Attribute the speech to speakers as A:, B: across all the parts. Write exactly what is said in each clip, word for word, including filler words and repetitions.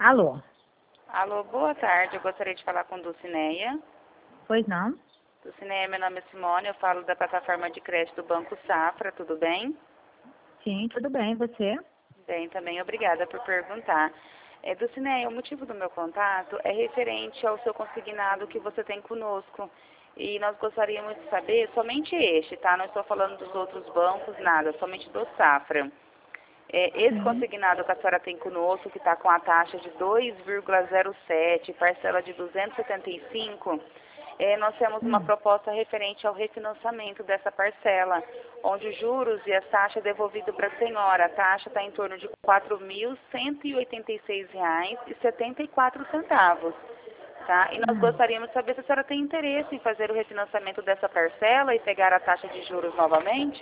A: Alô?
B: Alô, boa tarde. Eu gostaria de falar com Dulcineia.
A: Pois não?
B: Dulcineia, meu nome é Simone, eu falo da plataforma de crédito do Banco Safra, tudo bem?
A: Sim, tudo bem. Você?
B: Bem, também obrigada por perguntar. É, Dulcineia, o motivo do meu contato é referente ao seu consignado que você tem conosco. E nós gostaríamos de saber somente este, tá? Não estou falando dos outros bancos, nada, somente do Safra. É, esse
A: Uhum.
B: consignado que a senhora tem conosco, que está com a taxa de dois vírgula zero sete, parcela de duzentos e setenta e cinco, é, nós temos uma
A: Hum.
B: proposta referente ao refinanciamento dessa parcela, onde os juros e a taxa devolvido para a senhora, a taxa está em torno de quatro mil cento e oitenta e seis reais e setenta e quatro centavos. Tá? E nós
A: Hum.
B: gostaríamos de saber se a senhora tem interesse em fazer o refinanciamento dessa parcela e pegar a taxa de juros novamente.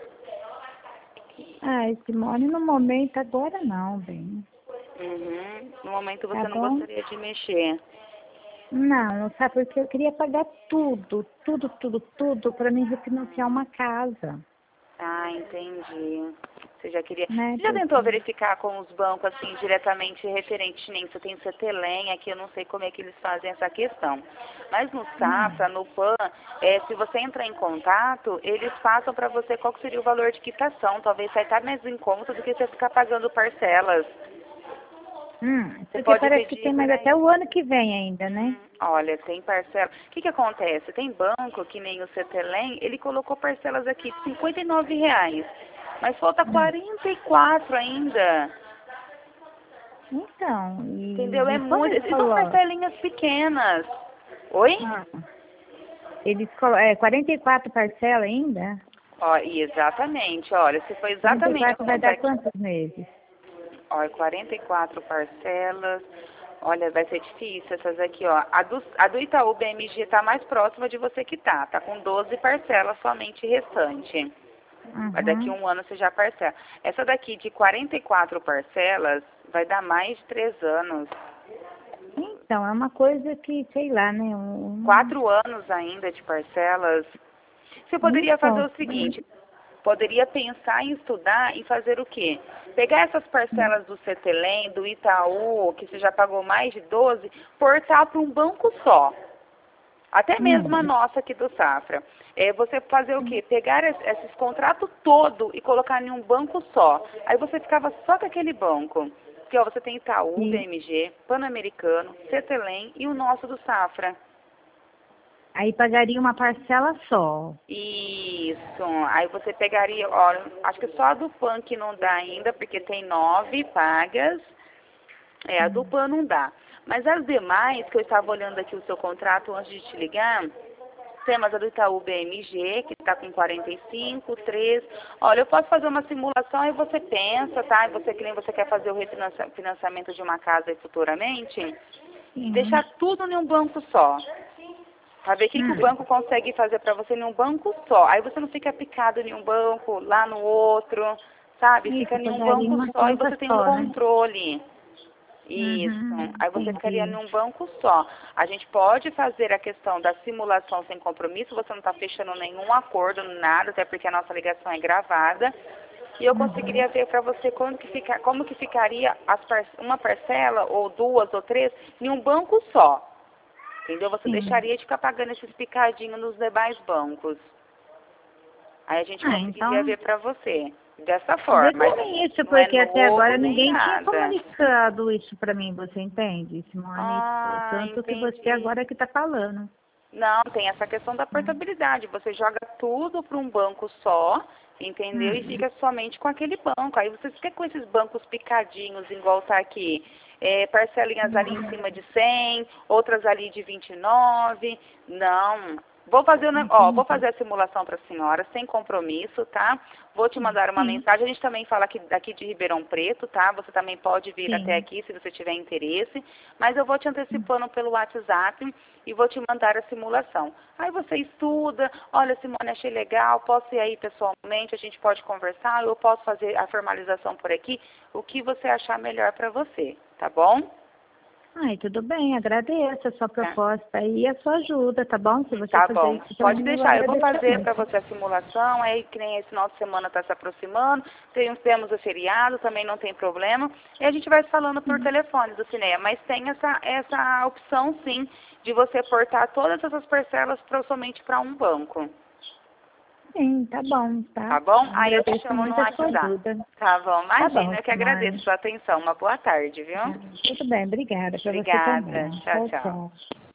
A: Ah, Simone, no momento agora não, bem.
B: Uhum. No momento
A: Tá
B: você não
A: bom?
B: gostaria de mexer.
A: Não, sabe porque eu queria pagar tudo, tudo, tudo, tudo para mim refinanciar uma casa,
B: Ah, entendi. Você já queria.
A: né?
B: Você já tentou
A: Porque...
B: verificar com os bancos assim diretamente referente nem você tem CETELEM, aqui eu não sei como é que eles fazem essa questão. Mas no
A: Hum.
B: Safra, no PAN, é, se você entrar em contato, eles passam para você qual que seria o valor de quitação. Talvez saia até mais em conta do que você ficar pagando parcelas.
A: Hum.
B: Você
A: Porque
B: pode
A: parece que
B: pedir
A: tem mais
B: para
A: até o ano que vem ainda, né?
B: Hum, olha, tem parcela. O que que acontece? Tem banco, que nem o CETELEM, ele colocou parcelas aqui de cinquenta e nove reais. Mas falta
A: Hum.
B: quarenta e quatro ainda.
A: Então,
B: Entendeu? É
A: e, e quando
B: muito.
A: eles
B: E são
A: colocam?
B: parcelinhas pequenas. Oi?
A: Ah, eles colocam, é, quarenta e quatro parcelas ainda?
B: Ó, e exatamente, olha, se foi exatamente
A: quarenta e quatro vai
B: quanto
A: dar
B: aqui.
A: quantos meses?
B: Olha, quarenta e quatro parcelas. Olha, vai ser difícil essas aqui, ó. A do, a do Itaú B M G tá mais próxima de você que tá. Tá com doze parcelas somente restante. Mas daqui a
A: Uhum.
B: um ano você já parcela. Essa daqui de quarenta e quatro parcelas vai dar mais de três anos.
A: Então, é uma coisa que, sei lá, né? Um...
B: Quatro anos ainda de parcelas. Você poderia fazer
A: Então,
B: o seguinte, poderia pensar em estudar e fazer o quê? Pegar essas parcelas do CETELEM, do Itaú, que você já pagou mais de doze, portar para um banco só. Até mesmo a
A: hum,
B: nossa aqui do Safra. É você fazer o quê? Pegar es- esses contratos todo e colocar em um banco só. Aí você ficava só com aquele banco. Porque ó, você tem Itaú,
A: e
B: B M G, Pan-Americano, CETELEM e o nosso do Safra.
A: aí pagaria uma parcela só.
B: Isso. Aí você pegaria, olha, acho que só a do Pan que não dá ainda, porque tem nove pagas. É, a do
A: Hum.
B: Pan não dá. Mas as demais, que eu estava olhando aqui o seu contrato antes de te ligar, temos a do Itaú B M G, que está com quarenta e cinco, três. Olha, eu posso fazer uma simulação e você pensa, tá? E você que nem você quer fazer o refinanciamento de uma casa aí futuramente,
A: Sim.
B: deixar tudo em um banco só. Para ver o que, que o
A: Hum.
B: banco consegue fazer para você em um banco só. Aí você não fica picado em um banco, lá no outro, sabe? Fica
A: Isso,
B: em um
A: pagaria
B: banco
A: uma
B: só e
A: coisa
B: você tem um
A: só, né?
B: controle. Isso.
A: Uhum,
B: Aí você ficaria
A: entendi.
B: num banco só. A gente pode fazer a questão da simulação sem compromisso, você não está fechando nenhum acordo, nada, até porque a nossa ligação é gravada. E eu
A: Uhum.
B: conseguiria ver para você como que, fica, como que ficaria as par uma parcela, ou duas, ou três, em um banco só. Entendeu? Você
A: Sim.
B: deixaria de ficar pagando esses picadinhos nos demais bancos. Aí a gente
A: Ah,
B: conseguiria
A: então,
B: ver para você. Dessa
A: vê
B: forma, mas
A: pra mim isso,
B: não é
A: porque até
B: novo
A: agora
B: nem
A: ninguém tinha
B: nada.
A: comunicado isso pra mim, você entende, Simone?
B: Ah,
A: Tanto que você
B: entendi.
A: agora que tá falando.
B: Não, tem essa questão da
A: Hum.
B: portabilidade. Você joga tudo para um banco só, entendeu? E
A: Hum.
B: fica somente com aquele banco. Aí você fica com esses bancos picadinhos, igual tá aqui. É, parcelinhas ali em cima de cem, outras ali de vinte e nove. Não. Vou fazer, o ne- ó, vou
A: Entendi.
B: fazer a simulação para a senhora, sem compromisso, tá? Vou te mandar uma
A: Sim,
B: mensagem. A gente também fala aqui, aqui de Ribeirão Preto, tá? Você também pode vir até
A: sim.
B: aqui se você tiver interesse. Mas eu vou te antecipando pelo WhatsApp e vou te mandar a simulação. Aí você estuda, olha, Simone, achei legal, posso ir aí pessoalmente, a gente pode conversar, eu posso fazer a formalização por aqui, o que você achar melhor para você, tá bom?
A: Ai, tudo bem, agradeço a sua proposta e a sua ajuda, tá bom? Se você
B: Tá
A: fazer
B: bom,
A: isso pra
B: pode
A: mim, eu
B: deixar, eu vou
A: agradeço
B: fazer
A: muito.
B: para você a simulação, aí que nem esse final de semana está se aproximando, tem, temos o feriado, também não tem problema, e a gente vai falando por telefone do Cineia, mas tem essa, essa opção sim, de você portar todas essas parcelas pra, somente para um banco.
A: Sim, tá bom, tá?
B: Tá bom? Aí eu te
A: Agradeço
B: chamo no
A: muito a sua
B: WhatsApp.
A: ajuda.
B: Tá bom,
A: Tá
B: imagina,
A: bom,
B: eu que
A: Simone.
B: agradeço a sua atenção. Uma boa tarde, viu?
A: Ah, tudo bem, obrigada para você
B: Obrigada.
A: também.
B: Tchau,
A: Tchau,
B: tchau.
A: tchau.